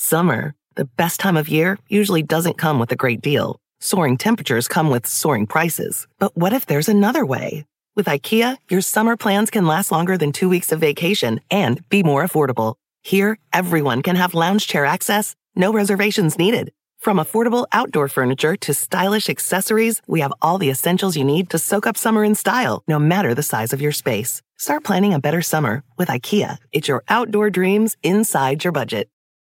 Summer, the best time of year, usually doesn't come with a great deal. Soaring temperatures come with soaring prices. But what if there's another way? With IKEA, your summer plans can last longer than 2 weeks of vacation and be more affordable. Here, everyone can have lounge chair access, no reservations needed. From affordable outdoor furniture to stylish accessories, we have all the essentials you need to soak up summer in style, no matter the size of your space. Start planning a better summer with IKEA. It's your outdoor dreams inside your budget.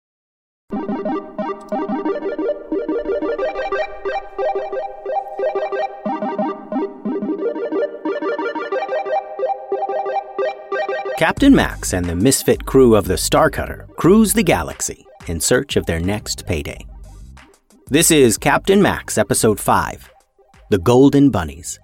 Captain Max and the misfit crew of the Starcutter cruise the galaxy in search of their next payday. This is Captain Max, Episode 5, The Golden Bunnies.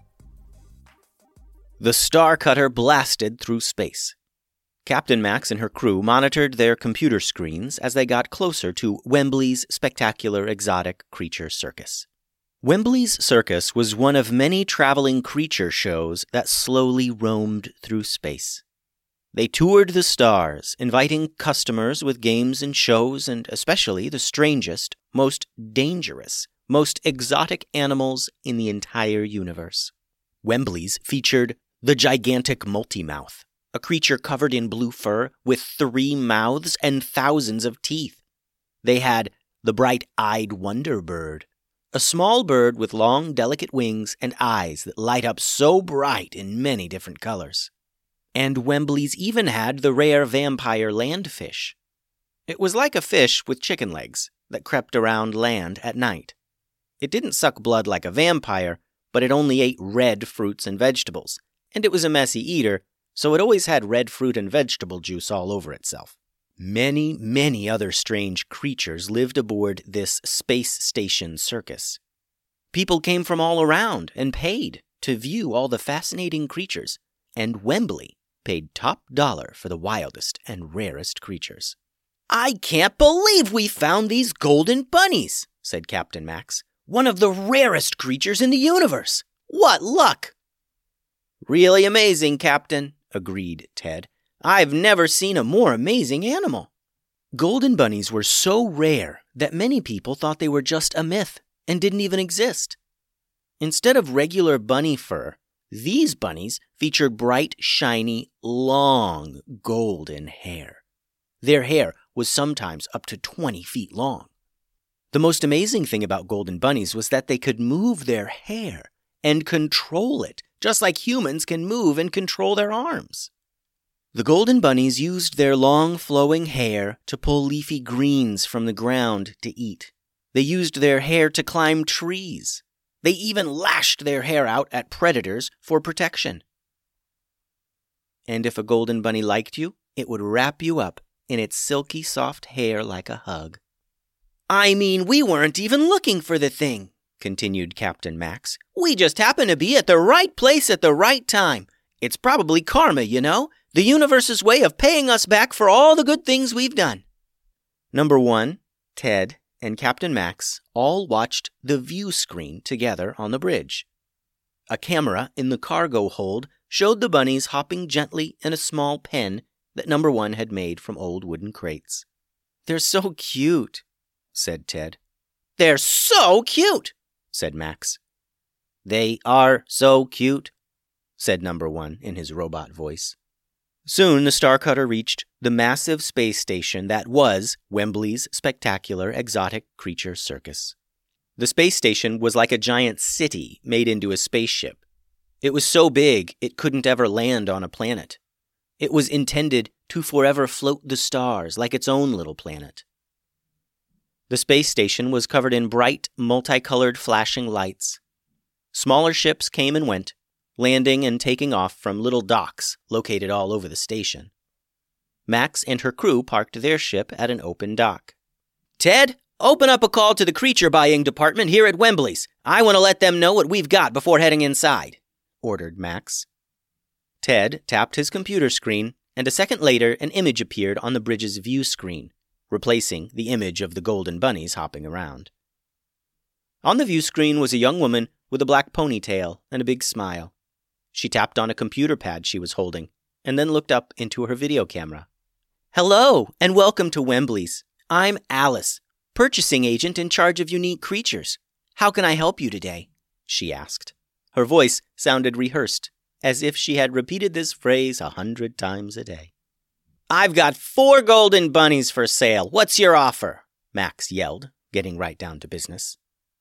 The Starcutter blasted through space. Captain Max and her crew monitored their computer screens as they got closer to Wembley's spectacular exotic creature circus. Wembley's circus was one of many traveling creature shows that slowly roamed through space. They toured the stars, inviting customers with games and shows, and especially the strangest, most dangerous, most exotic animals in the entire universe. Wembley's featured the gigantic multimouth, a creature covered in blue fur with 3 mouths and thousands of teeth. They had the bright-eyed wonder bird, a small bird with long, delicate wings and eyes that light up so bright in many different colors. And Wembley's even had the rare vampire landfish. It was like a fish with chicken legs that crept around land at night. It didn't suck blood like a vampire, but it only ate red fruits and vegetables, and it was a messy eater, so it always had red fruit and vegetable juice all over itself. Many, many other strange creatures lived aboard this space station circus. People came from all around and paid to view all the fascinating creatures, and Wembley paid top dollar for the wildest and rarest creatures. "I can't believe we found these golden bunnies," said Captain Max. "One of the rarest creatures in the universe. What luck!" "Really amazing, Captain," agreed Ted. "I've never seen a more amazing animal." Golden bunnies were so rare that many people thought they were just a myth and didn't even exist. Instead of regular bunny fur, these bunnies featured bright, shiny, long, golden hair. Their hair was sometimes up to 20 feet long. The most amazing thing about golden bunnies was that they could move their hair and control it, just like humans can move and control their arms. The golden bunnies used their long, flowing hair to pull leafy greens from the ground to eat. They used their hair to climb trees. They even lashed their hair out at predators for protection. And if a golden bunny liked you, it would wrap you up in its silky, soft hair like a hug. "I mean, we weren't even looking for the thing," continued Captain Max. "We just happened to be at the right place at the right time. It's probably karma, you know, the universe's way of paying us back for all the good things we've done." Number 1, Ted and Captain Max all watched the view screen together on the bridge. A camera in the cargo hold showed the bunnies hopping gently in a small pen that Number 1 had made from old wooden crates. "They're so cute," said Ted. "They're so cute," said Max. "They are so cute," said Number 1 in his robot voice. Soon the Starcutter reached the massive space station that was Wembley's spectacular exotic creature circus. The space station was like a giant city made into a spaceship. It was so big it couldn't ever land on a planet. It was intended to forever float the stars like its own little planet. The space station was covered in bright, multicolored flashing lights. Smaller ships came and went, landing and taking off from little docks located all over the station. Max and her crew parked their ship at an open dock. "Ted, open up a call to the creature buying department here at Wembley's. I want to let them know what we've got before heading inside," ordered Max. Ted tapped his computer screen, and a second later an image appeared on the bridge's view screen, replacing the image of the golden bunnies hopping around. On the view screen was a young woman with a black ponytail and a big smile. She tapped on a computer pad she was holding, and then looked up into her video camera. "Hello, and welcome to Wembley's. I'm Alice, purchasing agent in charge of unique creatures. How can I help you today? She asked. Her voice sounded rehearsed, as if she had repeated this phrase 100 times a day. I've got 4 golden bunnies for sale. What's your offer? Max yelled, getting right down to business.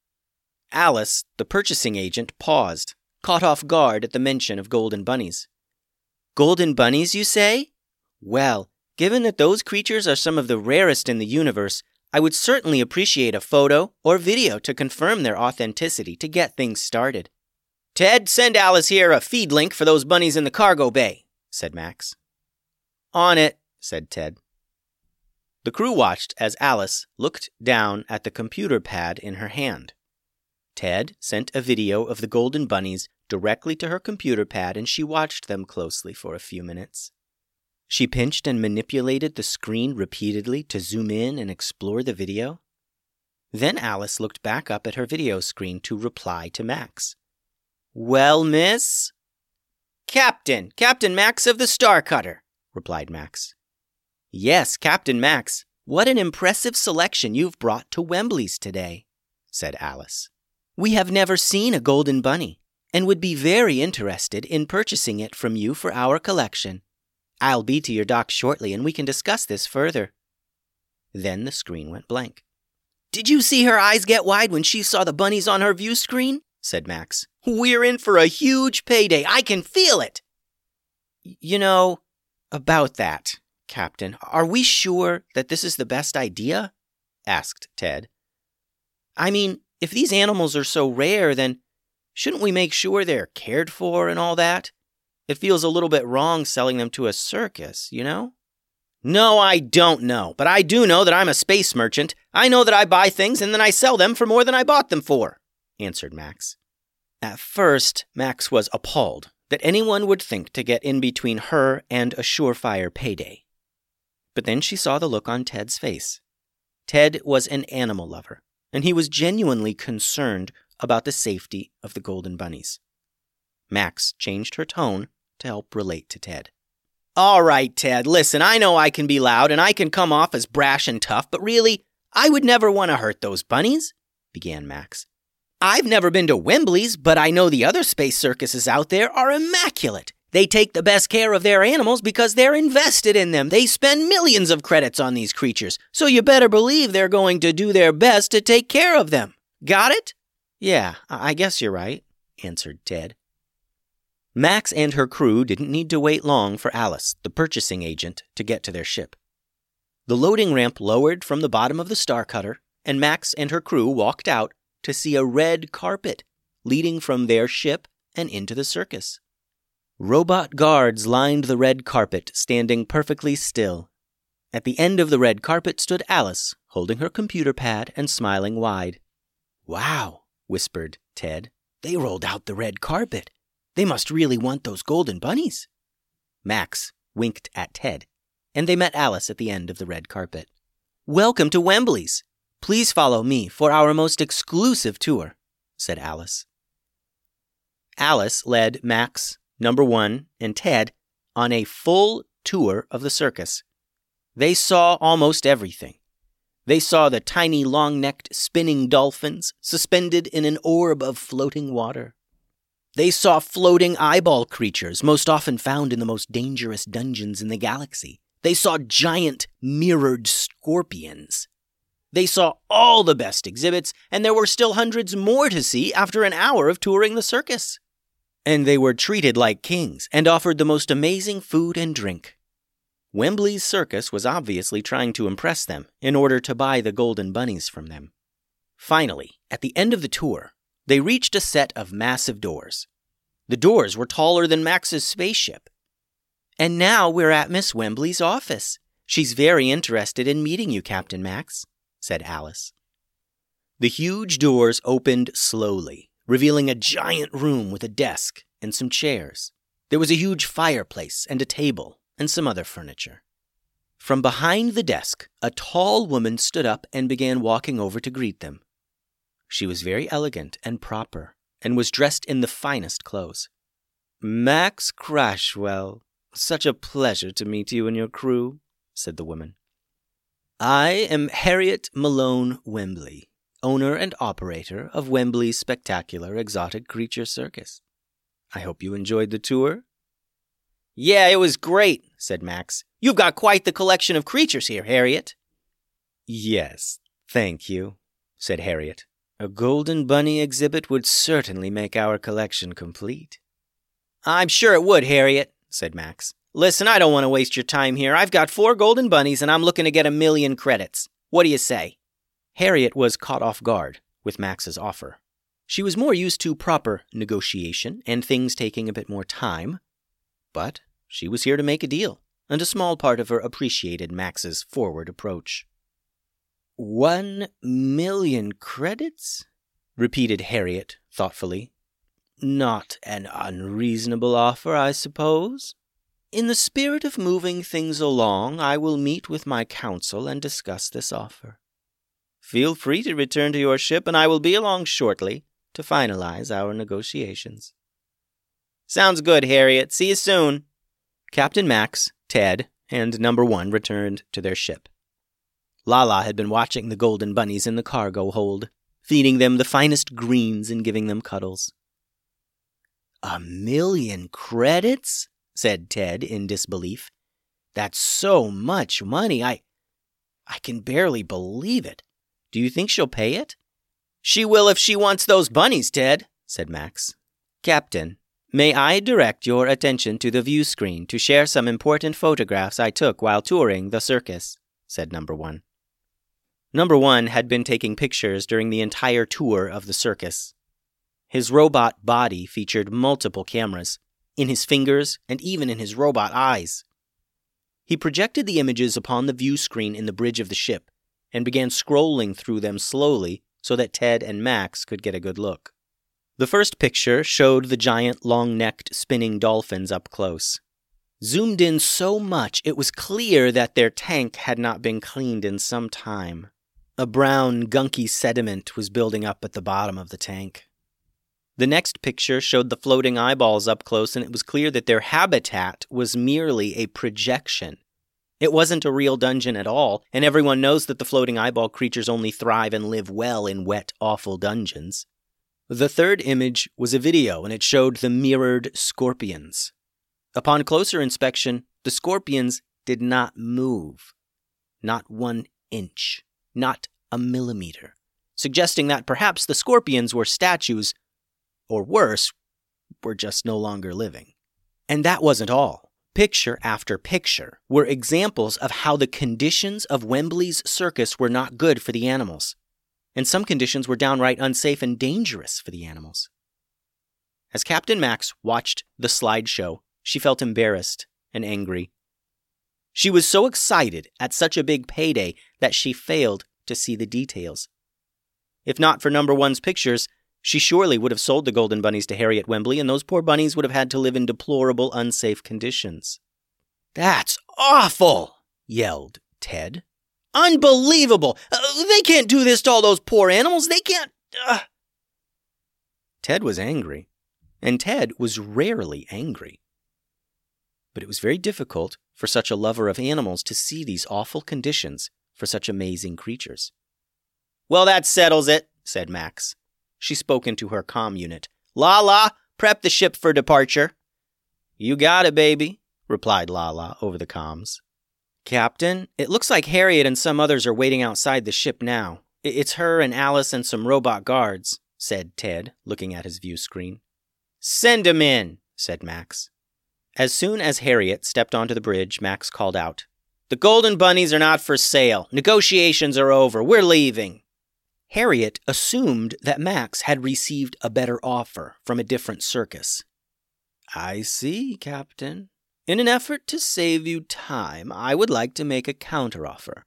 Alice, the purchasing agent, paused, caught off guard at the mention of golden bunnies. Golden bunnies, you say? Well, given that those creatures are some of the rarest in the universe, I would certainly appreciate a photo or video to confirm their authenticity to get things started. Ted, send Alice here a feed link for those bunnies in the cargo bay, said Max. On it, said Ted. The crew watched as Alice looked down at the computer pad in her hand. Ted sent a video of the golden bunnies directly to her computer pad, and she watched them closely for a few minutes. She pinched and manipulated the screen repeatedly to zoom in and explore the video. Then Alice looked back up at her video screen to reply to Max. Well, miss? Captain Max of the Star Cutter, replied Max. Yes, Captain Max. What an impressive selection you've brought to Wembley's today, said Alice. We have never seen a golden bunny and would be very interested in purchasing it from you for our collection. I'll be to your dock shortly and we can discuss this further. Then the screen went blank. Did you see her eyes get wide when she saw the bunnies on her view screen? Said Max. We're in for a huge payday. I can feel it. You know, about that, Captain, are we sure that this is the best idea? Asked Ted. I mean, if these animals are so rare, then shouldn't we make sure they're cared for and all that? It feels a little bit wrong selling them to a circus, you know? No, I don't know, but I do know that I'm a space merchant. I know that I buy things and then I sell them for more than I bought them for, answered Max. At first, Max was appalled that anyone would think to get in between her and a surefire payday. But then she saw the look on Ted's face. Ted was an animal lover, and he was genuinely concerned about the safety of the golden bunnies. Max changed her tone to help relate to Ted. All right, Ted, listen, I know I can be loud and I can come off as brash and tough, but really, I would never want to hurt those bunnies, began Max. I've never been to Wembley's, but I know the other space circuses out there are immaculate. They take the best care of their animals because they're invested in them. They spend millions of credits on these creatures, so you better believe they're going to do their best to take care of them. Got it? Yeah, I guess you're right, answered Ted. Max and her crew didn't need to wait long for Alice, the purchasing agent, to get to their ship. The loading ramp lowered from the bottom of the Star Cutter, and Max and her crew walked out to see a red carpet leading from their ship and into the circus. Robot guards lined the red carpet, standing perfectly still. At the end of the red carpet stood Alice, holding her computer pad and smiling wide. Wow, whispered Ted. They rolled out the red carpet. They must really want those golden bunnies. Max winked at Ted, and they met Alice at the end of the red carpet. Welcome to Wembley's. Please follow me for our most exclusive tour, said Alice. Alice led Max, Number 1, and Ted on a full tour of the circus. They saw almost everything. They saw the tiny, long-necked, spinning dolphins suspended in an orb of floating water. They saw floating eyeball creatures, most often found in the most dangerous dungeons in the galaxy. They saw giant, mirrored scorpions. They saw all the best exhibits, and there were still hundreds more to see after an hour of touring the circus. And they were treated like kings and offered the most amazing food and drink. Wembley's circus was obviously trying to impress them in order to buy the golden bunnies from them. Finally, at the end of the tour, they reached a set of massive doors. The doors were taller than Max's spaceship. And now we're at Miss Wembley's office. She's very interested in meeting you, Captain Max, said Alice. The huge doors opened slowly, revealing a giant room with a desk and some chairs. There was a huge fireplace and a table and some other furniture. From behind the desk, a tall woman stood up and began walking over to greet them. She was very elegant and proper, and was dressed in the finest clothes. Max Crashwell, such a pleasure to meet you and your crew, said the woman. I am Harriet Malone Wembley, owner and operator of Wembley's Spectacular Exotic Creature Circus. I hope you enjoyed the tour." "Yeah, it was great," said Max. "You've got quite the collection of creatures here, Harriet." "Yes, thank you," said Harriet. "A golden bunny exhibit would certainly make our collection complete." "I'm sure it would, Harriet," said Max. "Listen, I don't want to waste your time here. I've got 4 golden bunnies, and I'm looking to get 1,000,000 credits. What do you say?" Harriet was caught off guard with Max's offer. She was more used to proper negotiation and things taking a bit more time, but she was here to make a deal, and a small part of her appreciated Max's forward approach. 1,000,000 credits? Repeated Harriet thoughtfully. Not an unreasonable offer, I suppose. In the spirit of moving things along, I will meet with my counsel and discuss this offer. Feel free to return to your ship, and I will be along shortly to finalize our negotiations. Sounds good, Harriet. See you soon. Captain Max, Ted, and Number 1 returned to their ship. Lala had been watching the golden bunnies in the cargo hold, feeding them the finest greens and giving them cuddles. 1,000,000 credits? Said Ted in disbelief. That's so much money. I can barely believe it. Do you think she'll pay it? She will if she wants those bunnies, Ted, said Max. Captain, may I direct your attention to the view screen to share some important photographs I took while touring the circus, said Number 1. Number 1 had been taking pictures during the entire tour of the circus. His robot body featured multiple cameras, in his fingers and even in his robot eyes. He projected the images upon the view screen in the bridge of the ship and began scrolling through them slowly so that Ted and Max could get a good look. The first picture showed the giant long-necked spinning dolphins up close. Zoomed in so much it was clear that their tank had not been cleaned in some time. A brown, gunky sediment was building up at the bottom of the tank. The next picture showed the floating eyeballs up close, and it was clear that their habitat was merely a projection. It wasn't a real dungeon at all, and everyone knows that the floating eyeball creatures only thrive and live well in wet, awful dungeons. The third image was a video, and it showed the mirrored scorpions. Upon closer inspection, the scorpions did not move. Not 1 inch. Not a millimeter. Suggesting that perhaps the scorpions were statues, or worse, were just no longer living. And that wasn't all. Picture after picture were examples of how the conditions of Wembley's circus were not good for the animals. And some conditions were downright unsafe and dangerous for the animals. As Captain Max watched the slideshow, she felt embarrassed and angry. She was so excited at such a big payday that she failed to see the details. If not for Number 1's pictures, she surely would have sold the golden bunnies to Harriet Wembley, and those poor bunnies would have had to live in deplorable, unsafe conditions. That's awful, yelled Ted. Unbelievable! They can't do this to all those poor animals. They can't... Ted was angry, and Ted was rarely angry. But it was very difficult for such a lover of animals to see these awful conditions for such amazing creatures. Well, that settles it, said Max. She spoke into her comm unit. Lala, prep the ship for departure. You got it, baby, replied Lala over the comms. Captain, it looks like Harriet and some others are waiting outside the ship now. It's her and Alice and some robot guards, said Ted, looking at his view screen. Send 'em in, said Max. As soon as Harriet stepped onto the bridge, Max called out, The golden bunnies are not for sale. Negotiations are over. We're leaving. Harriet assumed that Max had received a better offer from a different circus. I see, Captain. In an effort to save you time, I would like to make a counteroffer.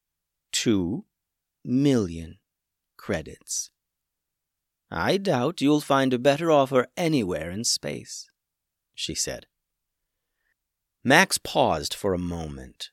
2,000,000 credits. I doubt you'll find a better offer anywhere in space, she said. Max paused for a moment.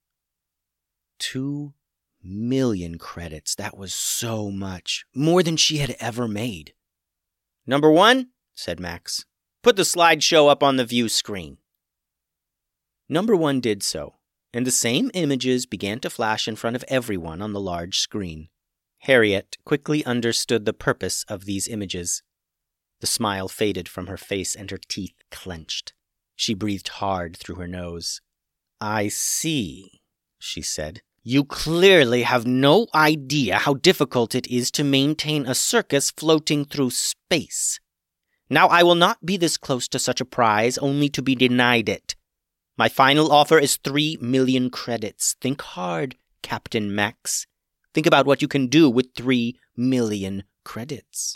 2,000,000 credits. That was so much. More than she had ever made. Number 1, said Max. Put the slideshow up on the view screen. Number 1 did so, and the same images began to flash in front of everyone on the large screen. Harriet quickly understood the purpose of these images. The smile faded from her face and her teeth clenched. She breathed hard through her nose. "I see," she said. "You clearly have no idea how difficult it is to maintain a circus floating through space. Now, I will not be this close to such a prize only to be denied it. My final offer is 3 million credits. Think hard, Captain Max. Think about what you can do with 3 million credits."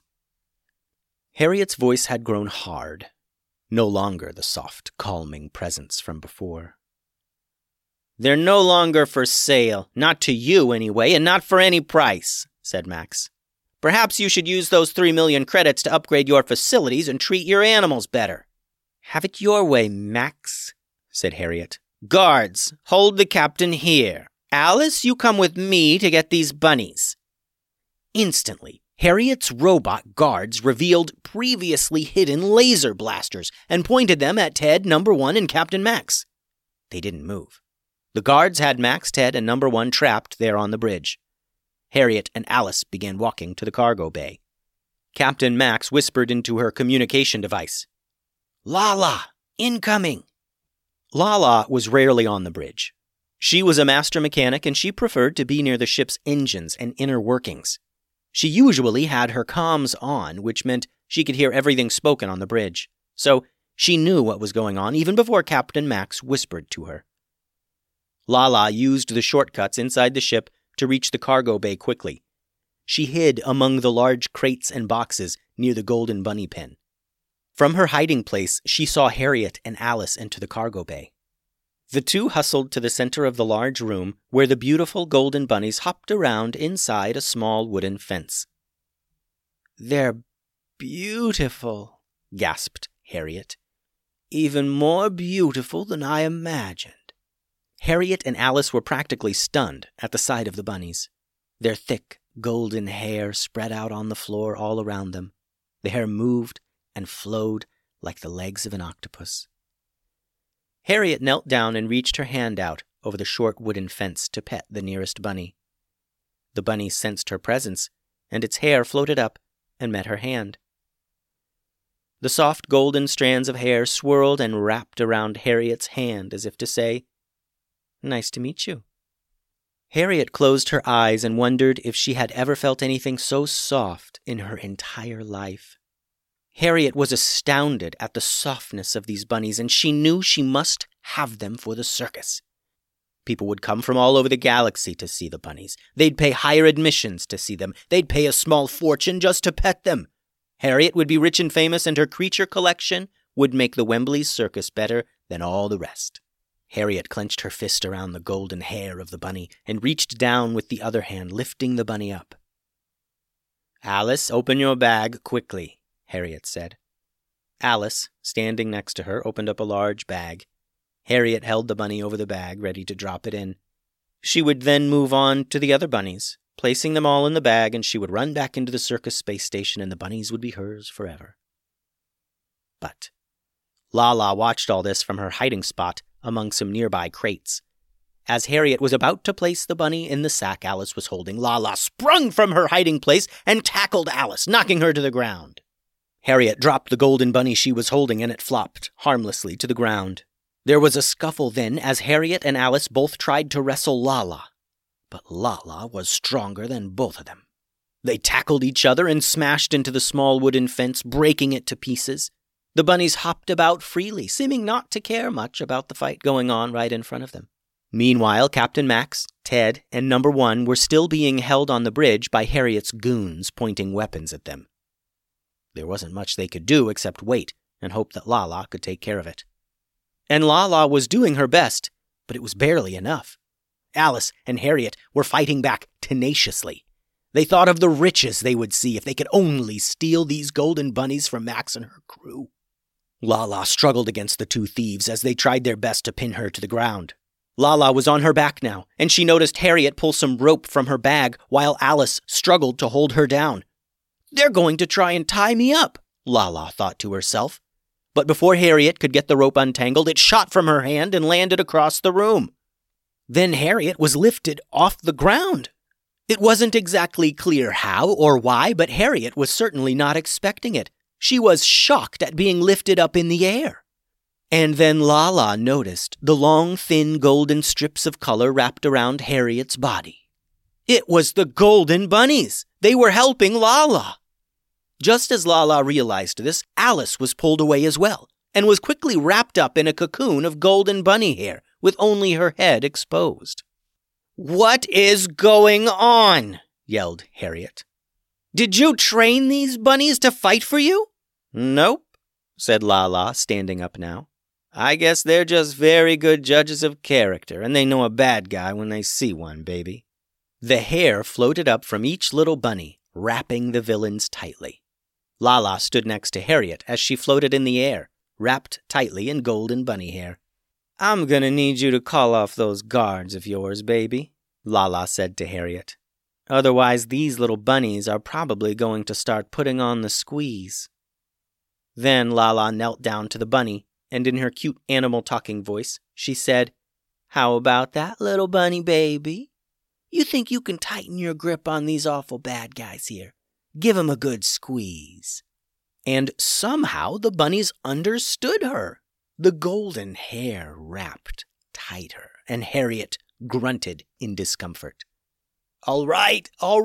Harriet's voice had grown hard, no longer the soft, calming presence from before. "They're no longer for sale, not to you anyway, and not for any price," said Max. "Perhaps you should use those 3 million credits to upgrade your facilities and treat your animals better." "Have it your way, Max," said Harriet. "Guards, hold the captain here. Alice, you come with me to get these bunnies." Instantly, Harriet's robot guards revealed previously hidden laser blasters and pointed them at Ted, Number 1, and Captain Max. They didn't move. The guards had Max, Ted, and Number 1 trapped there on the bridge. Harriet and Alice began walking to the cargo bay. Captain Max whispered into her communication device, "Lala, incoming!" Lala was rarely on the bridge. She was a master mechanic, and she preferred to be near the ship's engines and inner workings. She usually had her comms on, which meant she could hear everything spoken on the bridge. So she knew what was going on even before Captain Max whispered to her. Lala used the shortcuts inside the ship to reach the cargo bay quickly. She hid among the large crates and boxes near the Golden Bunny pen. From her hiding place, she saw Harriet and Alice enter the cargo bay. The two hustled to the center of the large room where the beautiful golden bunnies hopped around inside a small wooden fence. "They're beautiful," gasped Harriet. "Even more beautiful than I imagined." Harriet and Alice were practically stunned at the sight of the bunnies. Their thick, golden hair spread out on the floor all around them. The hair moved and flowed like the legs of an octopus. Harriet knelt down and reached her hand out over the short wooden fence to pet the nearest bunny. The bunny sensed her presence, and its hair floated up and met her hand. The soft golden strands of hair swirled and wrapped around Harriet's hand as if to say, "Nice to meet you." Harriet closed her eyes and wondered if she had ever felt anything so soft in her entire life. Harriet was astounded at the softness of these bunnies, and she knew she must have them for the circus. People would come from all over the galaxy to see the bunnies. They'd pay higher admissions to see them. They'd pay a small fortune just to pet them. Harriet would be rich and famous, and her creature collection would make the Wembley Circus better than all the rest. Harriet clenched her fist around the golden hair of the bunny and reached down with the other hand, lifting the bunny up. "Alice, open your bag quickly," Harriet said. Alice, standing next to her, opened up a large bag. Harriet held the bunny over the bag, ready to drop it in. She would then move on to the other bunnies, placing them all in the bag, and she would run back into the circus space station, and the bunnies would be hers forever. But Lala watched all this from her hiding spot among some nearby crates. As Harriet was about to place the bunny in the sack Alice was holding, Lala sprung from her hiding place and tackled Alice, knocking her to the ground. Harriet dropped the golden bunny she was holding, and it flopped harmlessly to the ground. There was a scuffle then as Harriet and Alice both tried to wrestle Lala. But Lala was stronger than both of them. They tackled each other and smashed into the small wooden fence, breaking it to pieces. The bunnies hopped about freely, seeming not to care much about the fight going on right in front of them. Meanwhile, Captain Max, Ted, and Number 1 were still being held on the bridge by Harriet's goons pointing weapons at them. There wasn't much they could do except wait and hope that Lala could take care of it. And Lala was doing her best, but it was barely enough. Alice and Harriet were fighting back tenaciously. They thought of the riches they would see if they could only steal these golden bunnies from Max and her crew. Lala struggled against the two thieves as they tried their best to pin her to the ground. Lala was on her back now, and she noticed Harriet pull some rope from her bag while Alice struggled to hold her down. "They're going to try and tie me up," Lala thought to herself. But before Harriet could get the rope untangled, it shot from her hand and landed across the room. Then Harriet was lifted off the ground. It wasn't exactly clear how or why, but Harriet was certainly not expecting it. She was shocked at being lifted up in the air. And then Laa-Laa noticed the long, thin, golden strips of color wrapped around Harriet's body. It was the golden bunnies. They were helping Laa-Laa. Just as Laa-Laa realized this, Alice was pulled away as well, and was quickly wrapped up in a cocoon of golden bunny hair, with only her head exposed. "What is going on?" yelled Harriet. "Did you train these bunnies to fight for you?" "Nope," said Laa-Laa, standing up now. "I guess they're just very good judges of character, and they know a bad guy when they see one, baby." The hair floated up from each little bunny, wrapping the villains tightly. Laa-Laa stood next to Harriet as she floated in the air, wrapped tightly in golden bunny hair. "I'm gonna need you to call off those guards of yours, baby," Laa-Laa said to Harriet. "Otherwise, these little bunnies are probably going to start putting on the squeeze." Then Laa-Laa knelt down to the bunny, and in her cute animal-talking voice, she said, "How about that, little bunny baby? You think you can tighten your grip on these awful bad guys here? Give 'em a good squeeze." And somehow the bunnies understood her. The golden hair wrapped tighter, and Harriet grunted in discomfort. All right,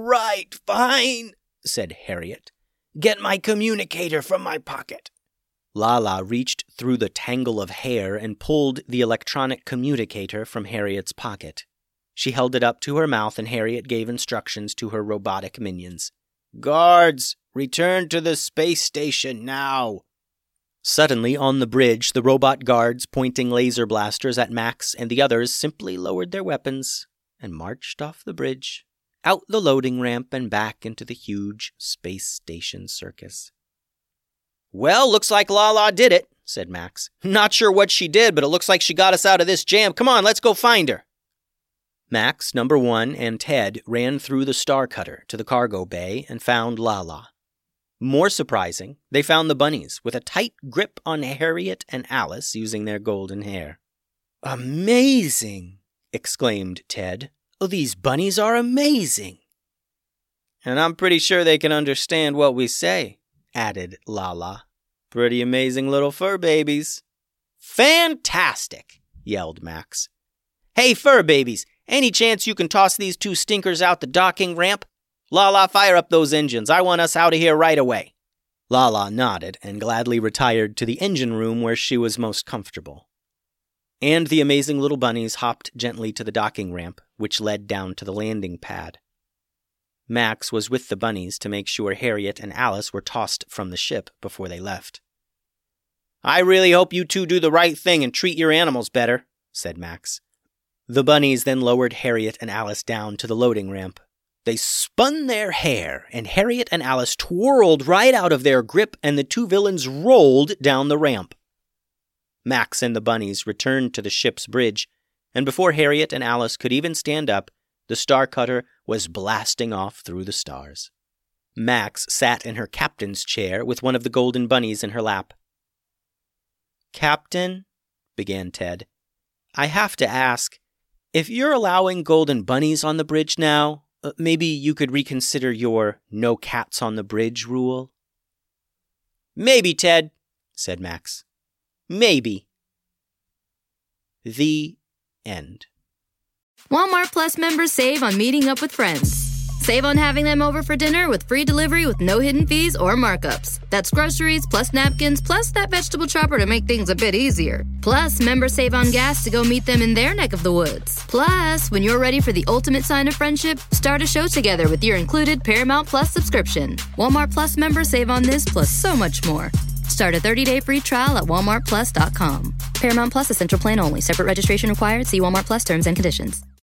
fine," said Harriet. "Get my communicator from my pocket." Laa-Laa reached through the tangle of hair and pulled the electronic communicator from Harriet's pocket. She held it up to her mouth, and Harriet gave instructions to her robotic minions. "Guards, return to the space station now." Suddenly, on the bridge, the robot guards pointing laser blasters at Max and the others simply lowered their weapons and marched off the bridge, out the loading ramp and back into the huge space station circus. "Well, looks like Laa-Laa did it," said Max. "Not sure what she did, but it looks like she got us out of this jam. Come on, let's go find her." Max, Number 1, and Ted ran through the Star Cutter to the cargo bay and found Laa-Laa. More surprising, they found the bunnies with a tight grip on Harriet and Alice using their golden hair. "Amazing!" exclaimed Ted. "Oh, these bunnies are amazing!" "And I'm pretty sure they can understand what we say," added Laa-Laa. "Pretty amazing little fur babies." "Fantastic!" yelled Max. "Hey, fur babies, any chance you can toss these two stinkers out the docking ramp? Laa-Laa, fire up those engines. I want us out of here right away." Laa-Laa nodded and gladly retired to the engine room where she was most comfortable. And the amazing little bunnies hopped gently to the docking ramp, which led down to the landing pad. Max was with the bunnies to make sure Harriet and Alice were tossed from the ship before they left. "I really hope you two do the right thing and treat your animals better," said Max. The bunnies then lowered Harriet and Alice down to the loading ramp. They spun their hair, and Harriet and Alice twirled right out of their grip, and the two villains rolled down the ramp. Max and the bunnies returned to the ship's bridge, and before Harriet and Alice could even stand up, the Star Cutter was blasting off through the stars. Max sat in her captain's chair with one of the golden bunnies in her lap. "Captain," began Ted, "I have to ask, if you're allowing golden bunnies on the bridge now, maybe you could reconsider your no cats on the bridge rule?" "Maybe, Ted," said Max. "Maybe." The end. Walmart Plus members save on meeting up with friends. Save on having them over for dinner with free delivery with no hidden fees or markups. That's groceries, plus napkins, plus that vegetable chopper to make things a bit easier. Plus, members save on gas to go meet them in their neck of the woods. Plus, when you're ready for the ultimate sign of friendship, start a show together with your included Paramount Plus subscription. Walmart Plus members save on this plus so much more. Start a 30-day free trial at walmartplus.com. Paramount Plus Essential Plan only. Separate registration required. See Walmart Plus terms and conditions.